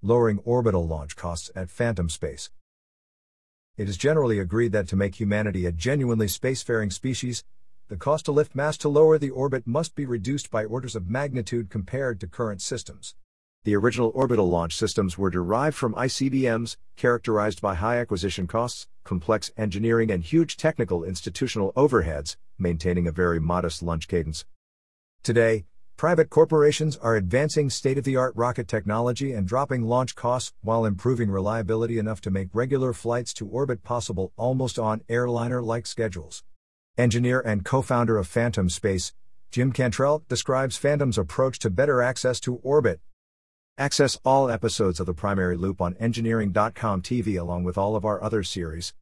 lowering orbital launch costs at Phantom Space. It is generally agreed that to make humanity a genuinely spacefaring species, the cost to lift mass to lower the orbit must be reduced by orders of magnitude compared to current systems. The original orbital launch systems were derived from ICBMs, characterized by high acquisition costs, complex engineering and huge technical institutional overheads, maintaining a very modest launch cadence. Today, private corporations are advancing state-of-the-art rocket technology and dropping launch costs while improving reliability enough to make regular flights to orbit possible almost on airliner-like schedules. Engineer and co-founder of Phantom Space, Jim Cantrell, describes Phantom's approach to better access to orbit. Access all episodes of The Primary Loop on engineering.com TV along with all of our other series.